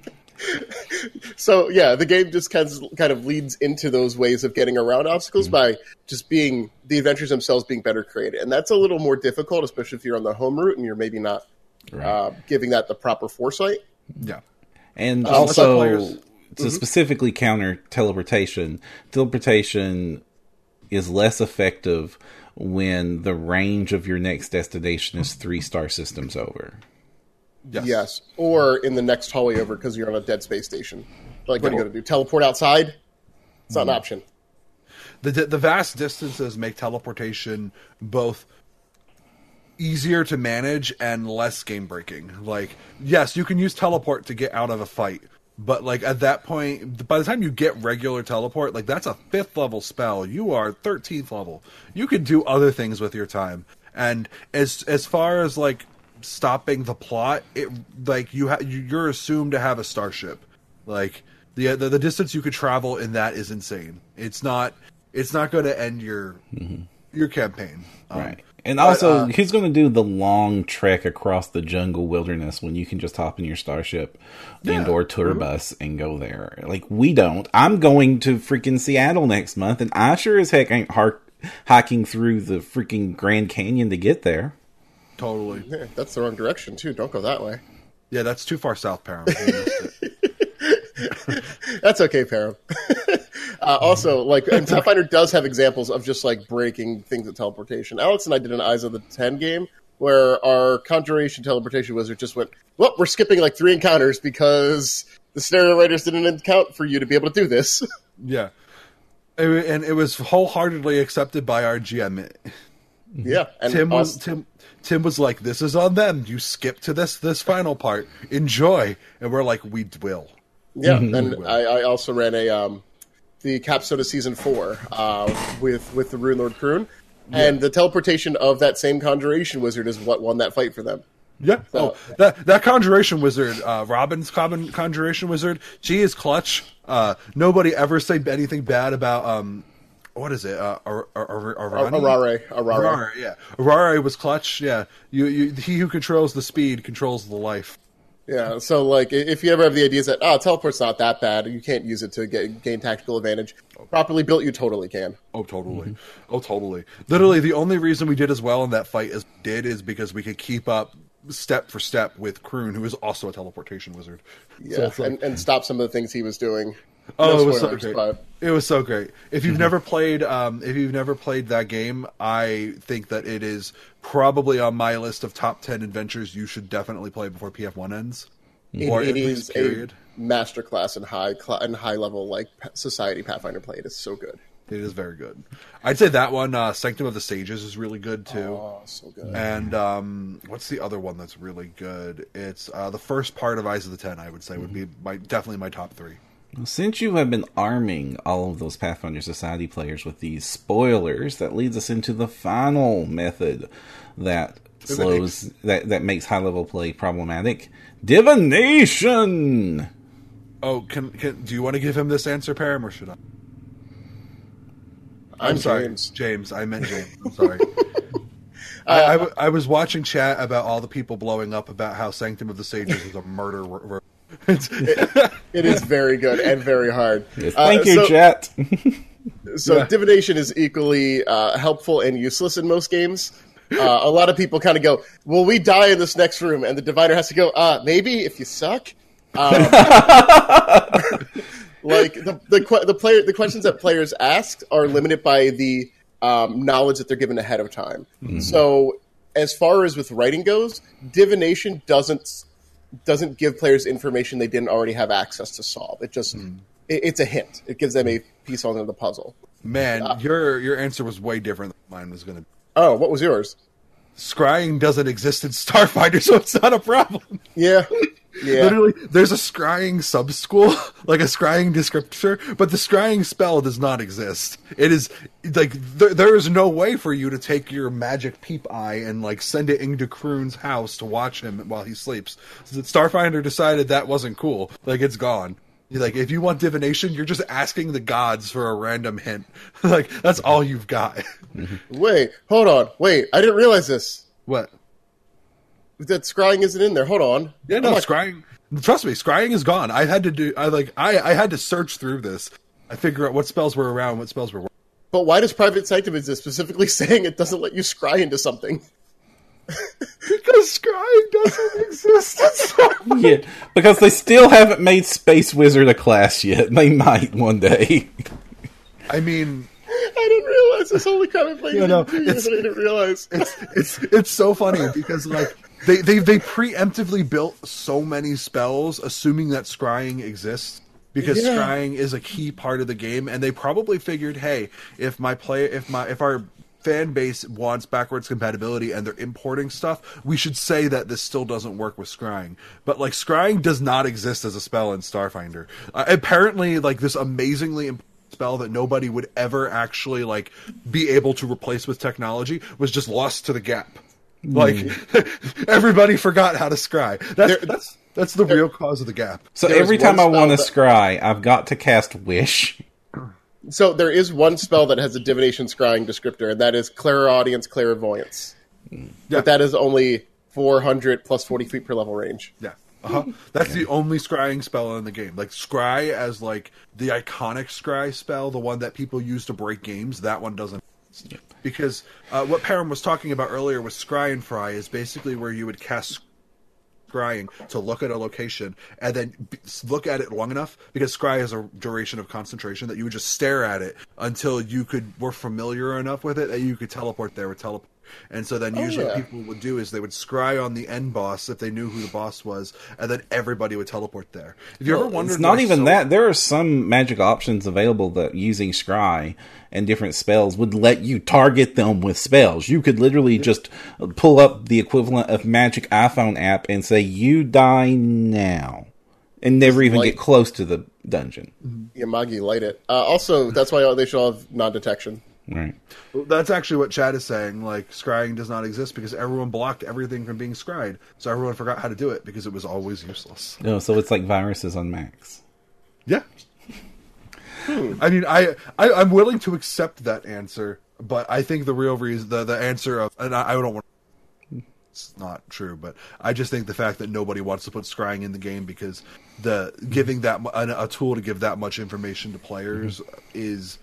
So yeah, the game just kind of, kind of leads into those ways of getting around obstacles mm-hmm. by just being the adventures themselves being better created, and that's a little more difficult, especially if you're on the home route and you're maybe not right. uh, giving that the proper foresight. Yeah, and um, also players, to mm-hmm. specifically counter teleportation, teleportation is less effective when the range of your next destination is three star systems over. Yes. yes. Or in the next hallway over because you're on a dead space station. Like, what are you going to do? Teleport outside? It's not mm. an option. the the vast distances make teleportation both easier to manage and less game breaking. Like, yes, you can use teleport to get out of a fight, but like at that point, by the time you get regular teleport, like that's a fifth level spell. You are thirteenth level. You can do other things with your time. And as as far as like stopping the plot, it like you ha- you're assumed to have a starship. Like the, the the distance you could travel in that is insane. It's not it's not going to end your mm-hmm. your campaign. Um, right. And also, but, uh, who's going to do the long trek across the jungle wilderness when you can just hop in your starship yeah, and or tour bus and go there? Like, we don't. I'm going to freaking Seattle next month, and I sure as heck ain't hark- hiking through the freaking Grand Canyon to get there. Totally. Yeah, that's the wrong direction, too. Don't go that way. Yeah, that's too far south, Param. That's okay, Param. Uh, also, like, and Pathfinder does have examples of just like breaking things at teleportation. Alex and I did an Eyes of the Ten game where our conjuration teleportation wizard just went, well, we're skipping like three encounters because the scenario writers didn't account for you to be able to do this. Yeah. It, and it was wholeheartedly accepted by our G M. Yeah. And Tim was also, Tim Tim was like, this is on them. You skip to this this final part. Enjoy. And we're like, we will. Yeah. And I, I also ran a um the capstone of season four uh, with with the Rune Lord Kroon, and yeah. the teleportation of that same conjuration wizard is what won that fight for them. Yeah, so, oh, that that conjuration wizard, uh, Robin's common conjuration wizard, she is clutch. Uh, nobody ever said anything bad about um, what is it? Uh, Ar- Ar- Ar- Arani? Arare, Arare, Arare, yeah, Arare was clutch. Yeah, you, you, he who controls the speed controls the life. Yeah, so like if you ever have the ideas that oh teleport's not that bad, you can't use it to get, gain tactical advantage. Properly built, you totally can. Oh, totally. Mm-hmm. Oh, totally. Literally, the only reason we did as well in that fight as we did is because we could keep up step for step with Kroon, who is also a teleportation wizard. Yeah, so like, and, and stop some of the things he was doing. Oh, no it was spoilers, so great. But... It was so great. If you've never played, um, if you've never played that game, I think that it is probably on my list of top ten adventures you should definitely play before P F one ends. It, or it is period. a masterclass in high cl- and high level like society Pathfinder play. It is so good. It is very good. I'd say that one, uh, Sanctum of the Sages, is really good too. Oh, so good. And um, what's the other one that's really good? It's uh, the first part of Eyes of the Ten. I would say would be my definitely my top three. Since you have been arming all of those Pathfinder Society players with these spoilers, that leads us into the final method that slows that that makes high level play problematic. Divination. Oh, can, can do you want to give him this answer, Param, or should I? I'm, I'm sorry, James. James. I meant James. I'm sorry. I, I, w- I was watching chat about all the people blowing up about how Sanctum of the Sages is a murder. R- r- it, it is very good and very hard. Yes, thank uh, you, so, chat. so yeah. divination is equally uh, helpful and useless in most games. Uh, a lot of people kind of go, "Will we die in this next room?" And the diviner has to go, "Uh, maybe if you suck." Um, like the the the player the questions that players ask are limited by the um, knowledge that they're given ahead of time. Mm-hmm. So, as far as with writing goes, divination doesn't doesn't give players information they didn't already have access to solve. It just mm. it, it's a hint. It gives them a piece on the puzzle. Man, uh, your your answer was way different than mine was going to be. Oh, what was yours? Scrying doesn't exist in Starfinder, so it's not a problem. Yeah. Yeah. Literally, there's a scrying sub-school, like a scrying descriptor, but the scrying spell does not exist. It is, like, there, there is no way for you to take your magic peep eye and, like, send it into Kroon's house to watch him while he sleeps. Starfinder decided that wasn't cool. Like, it's gone. Like, if you want divination, you're just asking the gods for a random hint. Like, that's all you've got. Wait, hold on. Wait, I didn't realize this. What? That scrying isn't in there. Hold on. Yeah, no, like... scrying. Trust me, scrying is gone. I had to do. I like. I. I had to search through this. I figure out what spells were around, what spells were. But why does Private Sanctum exist? Specifically saying it doesn't let you scry into something. Because scrying doesn't exist. Yeah, because they still haven't made Space Wizard a class yet. They might one day. I mean. I didn't realize this. Holy crap! I played no, no, it I didn't realize. It's it's it's so funny because like they, they they preemptively built so many spells assuming that scrying exists because Yeah. scrying is a key part of the game, and they probably figured, hey, if my play, if my, if our fan base wants backwards compatibility and they're importing stuff, we should say that this still doesn't work with scrying. But like, scrying does not exist as a spell in Starfinder. Uh, apparently, like this amazingly important spell that nobody would ever actually like be able to replace with technology was just lost to the gap. Like everybody forgot how to scry. That's There- that's that's the real cause of the gap. So There was every time I one want to spell scry, I've got to cast Wish. So there is one spell that has a divination scrying descriptor, and that is Clairaudience Clairvoyance. Yeah. But that is only four hundred plus forty feet per level range. Yeah. Uh-huh. That's the only scrying spell in the game. Like scry as like the iconic scry spell, the one that people use to break games, that one doesn't. Because uh, what Param was talking about earlier with scry and fry is basically where you would cast scrying to look at a location and then b- look at it long enough, because scry has a duration of concentration, that you would just stare at it until you could were familiar enough with it that you could teleport there with teleport. And so then usually yeah. what people would do is they would scry on the end boss if they knew who the boss was, and then everybody would teleport there. If you Well, ever wondered, it's not why even so- that. There are some magic options available that using scry and different spells would let you target them with spells. You could literally just pull up the equivalent of Magic iPhone app and say, "You die now," and never even Like- get close to the dungeon. Yamagi light it. Uh, also, that's why they should all have non-detection. Right. That's actually what Chad is saying. Like, scrying does not exist because everyone blocked everything from being scryed. So everyone forgot how to do it because it was always useless. No, so it's like viruses on Macs. Yeah. I mean, I, I I'm willing to accept that answer, but I think the real reason, the the answer of, and I, I don't want. It's not true, but I just think the fact that nobody wants to put scrying in the game because the giving that mu- a, a tool to give that much information to players is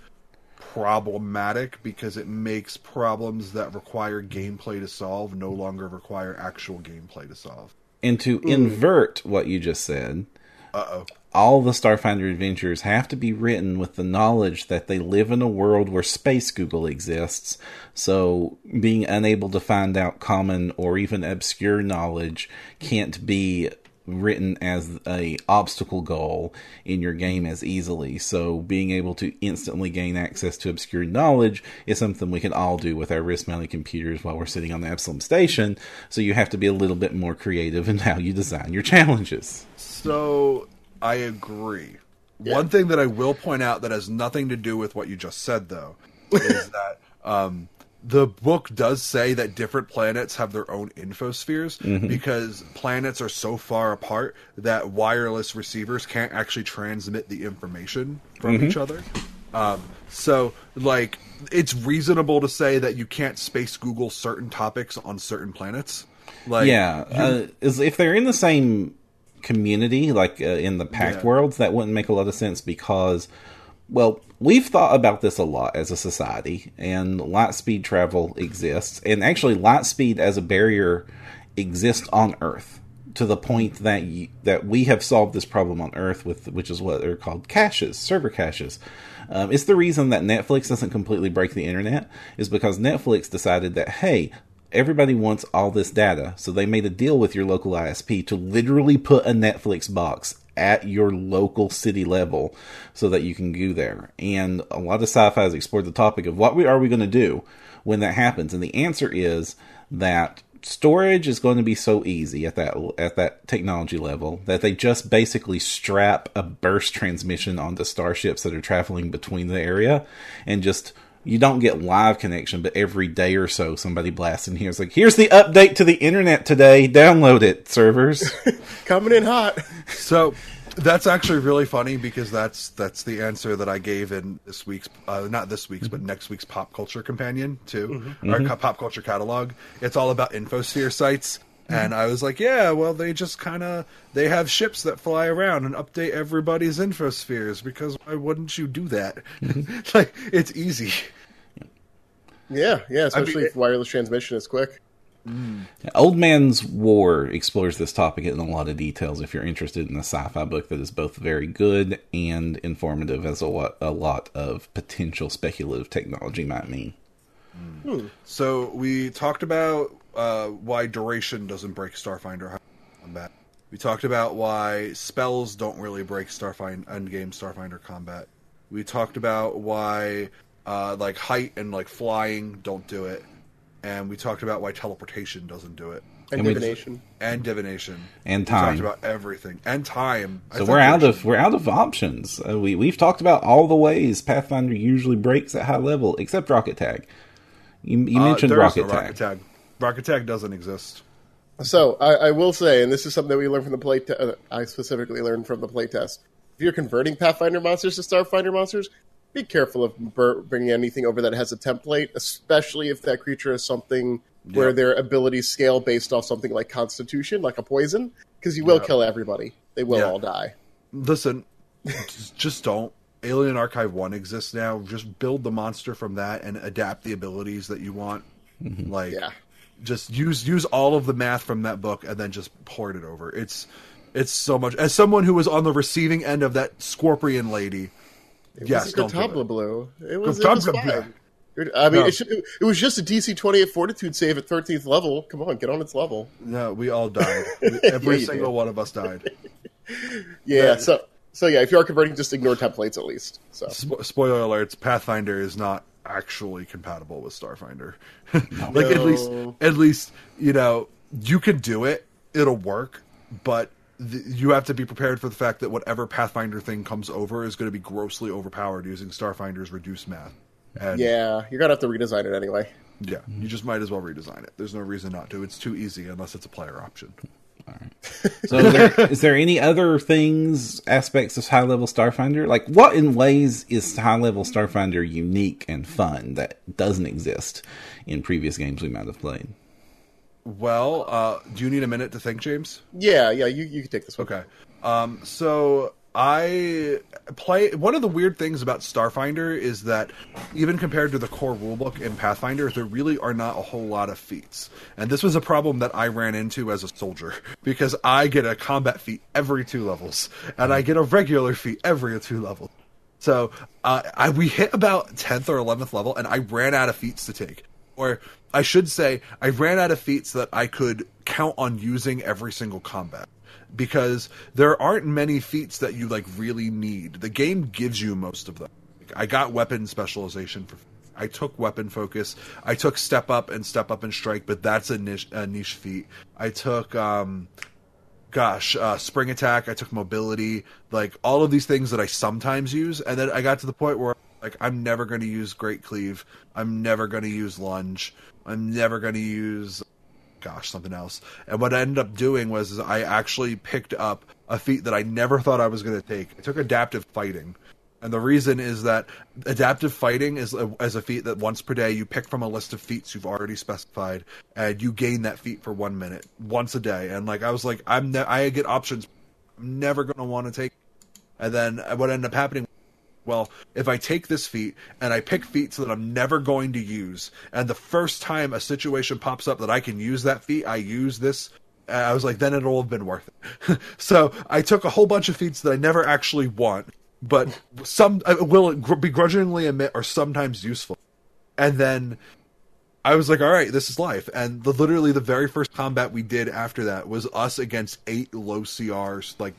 problematic, because it makes problems that require gameplay to solve no longer require actual gameplay to solve. And to invert what you just said, Uh oh. all the Starfinder adventures have to be written with the knowledge that they live in a world where Space Google exists. So being unable to find out common or even obscure knowledge can't be written as a obstacle goal in your game as easily. So being able to instantly gain access to obscure knowledge is something we can all do with our wrist-mounted computers while we're sitting on the Epsilon station. So you have to be a little bit more creative in how you design your challenges. So I agree. Yeah. One thing that I will point out that has nothing to do with what you just said, though, is that um, the book does say that different planets have their own infospheres, because planets are so far apart that wireless receivers can't actually transmit the information from each other. Um, so, like, it's reasonable to say that you can't space Google certain topics on certain planets. Like, Yeah, uh, is if they're in the same community, like uh, in the Pact Yeah. worlds, that wouldn't make a lot of sense because, well, we've thought about this a lot as a society, and light speed travel exists, and actually light speed as a barrier exists on Earth to the point that you, that we have solved this problem on Earth with, which is what they're called caches, server caches. Um, it's the reason that Netflix doesn't completely break the internet, is because Netflix decided that, hey, everybody wants all this data, so they made a deal with your local I S P to literally put a Netflix box at your local city level so that you can go there. And a lot of sci-fi has explored the topic of what we, are we going to do when that happens, and the answer is that storage is going to be so easy at that at that technology level that they just basically strap a burst transmission onto starships that are traveling between the area, and just, you don't get live connection, but every day or so somebody blasts in here. It's like, here's the update to the internet today. Download it, servers. Coming in hot. So that's actually really funny, because that's that's the answer that I gave in this week's, uh, not this week's, but next week's Pop Culture Companion too, our ca- Pop Culture catalog. It's all about infosphere sites, and I was like, yeah, well, they just kind of they have ships that fly around and update everybody's infospheres, because why wouldn't you do that? Like, it's easy. Yeah, yeah, especially it- if wireless transmission is quick. Old Man's War explores this topic in a lot of details if you're interested in a sci-fi book that is both very good and informative as a lot, a lot of potential speculative technology might mean. So we talked about uh, why duration doesn't break Starfinder. How on that. We talked about why spells don't really break Starfinder endgame Starfinder combat. We talked about why uh, like height and like flying don't do it, and we talked about why teleportation doesn't do it. And, And we- divination. And divination. And We time. talked about everything. And time. I So think we're out we of we're out of options. Uh, we we've talked about all the ways Pathfinder usually breaks at high level, except Rocket Tag. You, you Uh, mentioned there is Rocket no Tag. Rocket Tag. Rocket Tag doesn't exist. So I, I will say, and this is something that we learned from the play. Te- uh, I specifically learned from the playtest. If you're converting Pathfinder monsters to Starfinder monsters, be careful of bur- bringing anything over that has a template, especially if that creature is something where Yeah. their abilities scale based off something like Constitution, like a poison, because you will Yeah. kill everybody. They will Yeah. all die. Listen, just, just don't. Alien Archive one exists now. Just build the monster from that and adapt the abilities that you want. Like, Yeah. just use use all of the math from that book and then just port it over. It's it's so much. As someone who was on the receiving end of that Scorpion lady, It yes, was a don't do Tabla it. Blue. It was, it was Tabla Blue. fine. I mean, No. it, should, it was just a D C twenty-eight Fortitude save at thirteenth level. Come on, get on its level. No, we all died. We- Every Yeah, you single did. one of us died. Yeah, Yeah. so so yeah, if you are converting, just ignore templates at least. So Spo- spoiler alerts: Pathfinder is not actually compatible with Starfinder. like at least, No. at least you know you can do it; it'll work. But th- you have to be prepared for the fact that whatever Pathfinder thing comes over is going to be grossly overpowered using Starfinder's reduced math. And yeah, you're gonna have to redesign it anyway. yeah, you just might as well redesign it. There's no reason not to. It's too easy unless it's a player option. So is there, is there any other things, aspects of high level Starfinder? Like, what in ways is high level Starfinder unique and fun that doesn't exist in previous games we might have played? Well, uh, do you need a minute to think, James? Yeah, yeah, you you can take this one. Okay. Um, so I play. One of the weird things about Starfinder is that even compared to the core rulebook in Pathfinder, there really are not a whole lot of feats. And this was a problem that I ran into as a soldier because I get a combat feat every two levels, and I get a regular feat every two levels. So uh, I, we hit about tenth or eleventh level, and I ran out of feats to take. Or I should say, I ran out of feats that I could count on using every single combat. Because there aren't many feats that you like really need. The game gives you most of them. I got weapon specialization for. I took weapon focus. I took step up and step up and strike, but that's a niche, a niche feat. I took, um, gosh, uh, spring attack. I took mobility. Like all of these things that I sometimes use, and then I got to the point where like I'm never going to use great cleave. I'm never going to use lunge. I'm never going to use. Gosh, something else. And what I ended up doing was is I actually picked up a feat that I never thought I was going to take. I took adaptive fighting. And the reason is that adaptive fighting is a, as a feat that once per day you pick from a list of feats you've already specified, and you gain that feat for one minute once a day. And like I was like, I'm ne- I get options I'm never going to want to take. And then what ended up happening. Well, if I take this feat and I pick feats that I'm never going to use, and the first time a situation pops up that I can use that feat, I use this, I was like, then it'll have been worth it. So I took a whole bunch of feats that I never actually want, but some I will begrudgingly admit are sometimes useful. And then I was like, all right, this is life. And the, literally the very first combat we did after that was us against eight low C Rs, like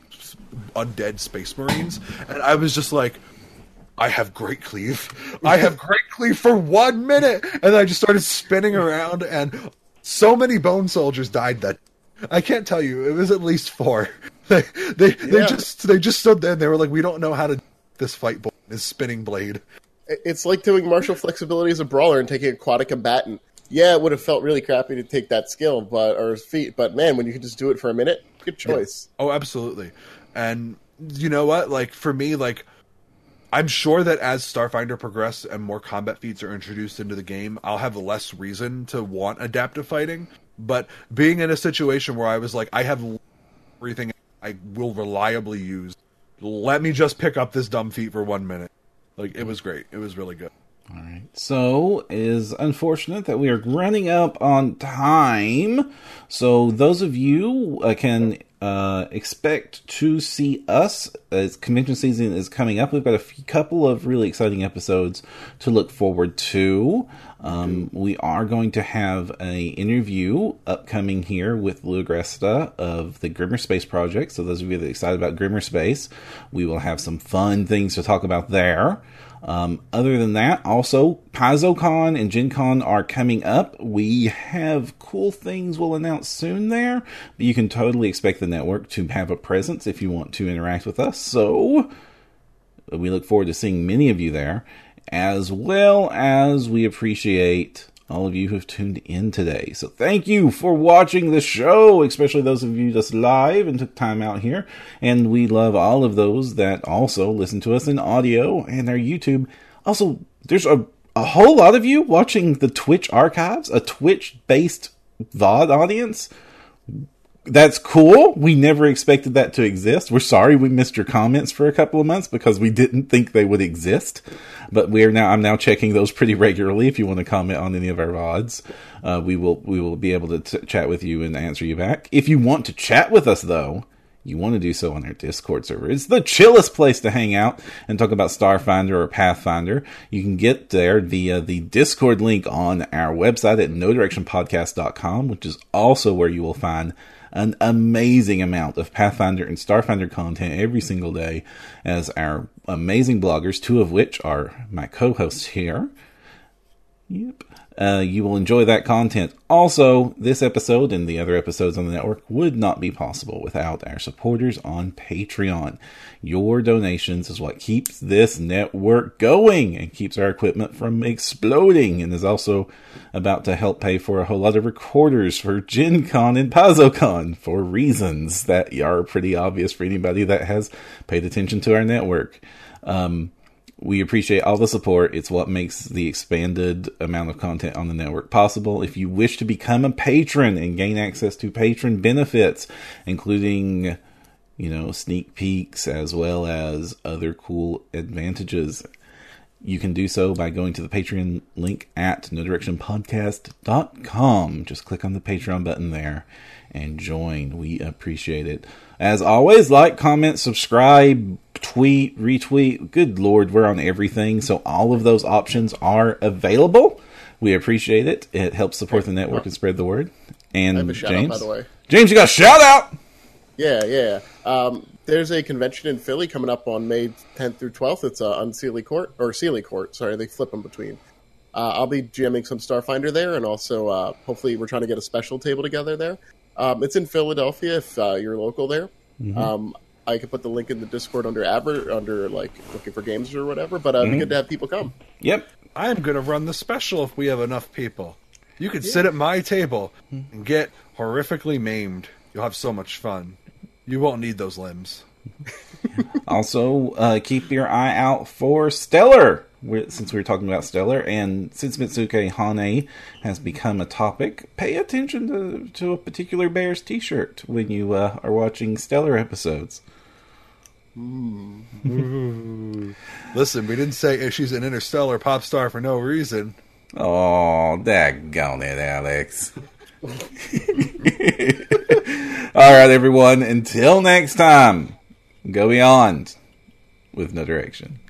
undead space marines. And I was just like, I have great cleave. I have great cleave for one minute. And I just started spinning around, and so many bone soldiers died that I can't tell you. It was at least four. They they, they Yeah. just they just stood there and they were like, we don't know how to do this fight boy, this spinning blade. It's like doing martial flexibility as a brawler and taking aquatic combatant. Yeah, it would have felt really crappy to take that skill, but or feat. But man, when you can just do it for a minute, good choice. Oh, absolutely. And you know what? Like for me, like I'm sure that as Starfinder progresses and more combat feats are introduced into the game, I'll have less reason to want adaptive fighting. But being in a situation where I was like, I have everything I will reliably use, let me just pick up this dumb feat for one minute. Like, it was great. It was really good. All right. So it is unfortunate that we are running up on time. So those of you uh, can uh, expect to see us as convention season is coming up. We've got a few, couple of really exciting episodes to look forward to. Um, we are going to have a interview upcoming here with Lou Agresta of the Grimmer Space Project. So those of you that are excited about Grimmer Space, we will have some fun things to talk about there. Um, other than that, also, PaizoCon and Gen Con are coming up. We have cool things we'll announce soon there, but you can totally expect the network to have a presence if you want to interact with us. So we look forward to seeing many of you there, as well as we appreciate all of you who have tuned in today. So thank you for watching the show, especially those of you just live and took time out here. And we love all of those that also listen to us in audio and our YouTube. Also, there's a, a whole lot of you watching the Twitch archives, a Twitch-based V O D audience. That's cool. We never expected that to exist. We're sorry we missed your comments for a couple of months because we didn't think they would exist. But we're now, I'm now checking those pretty regularly. If you want to comment on any of our V O Ds, uh, we will, we will be able to t- chat with you and answer you back. If you want to chat with us though, you want to do so on our Discord server. It's the chillest place to hang out and talk about Starfinder or Pathfinder. You can get there via the Discord link on our website at no direction podcast dot com, which is also where you will find an amazing amount of Pathfinder and Starfinder content every single day as our amazing bloggers, two of which are my co-hosts here. Yep. Uh, you will enjoy that content. Also, this episode and the other episodes on the network would not be possible without our supporters on Patreon. Your donations is what keeps this network going and keeps our equipment from exploding, and is also about to help pay for a whole lot of recorders for Gen Con and PaizoCon for reasons that are pretty obvious for anybody that has paid attention to our network. Um, We appreciate all the support. It's what makes the expanded amount of content on the network possible. If you wish to become a patron and gain access to patron benefits, including, you know, sneak peeks as well as other cool advantages, you can do so by going to the Patreon link at no direction podcast dot com. Just click on the Patreon button there and join. We appreciate it. As always, like, comment, subscribe, tweet, retweet. Good Lord, we're on everything. So all of those options are available. We appreciate it. It helps support the network and spread the word. And I have a shout James, out, by the way. James, you got a shout out. Yeah, yeah. Um, there's a convention in Philly coming up on May tenth through twelfth. It's uh, on Sealy Court, or Sealy Court. Sorry, they flip them between. Uh, I'll be jamming some Starfinder there, and also uh, hopefully we're trying to get a special table together there. Um, it's in Philadelphia if uh, you're local there. Mm-hmm. Um, I could put the link in the Discord under Adver, under like looking for games or whatever, but uh, it'd mm-hmm. be good to have people come. Yep. I'm going to run the special if we have enough people. You could yeah. sit at my table and get horrifically maimed. You'll have so much fun. You won't need those limbs. Also, uh, keep your eye out for Stellar. We're, since we were talking about Stellar, and since Mitsuke Hane has become a topic, pay attention to, to a particular Bears t-shirt when you uh, are watching Stellar episodes. Mm. Listen, we didn't say she's an interstellar pop star for no reason. Oh, daggone it, Alex. All right, everyone. Until next time, go beyond with no direction.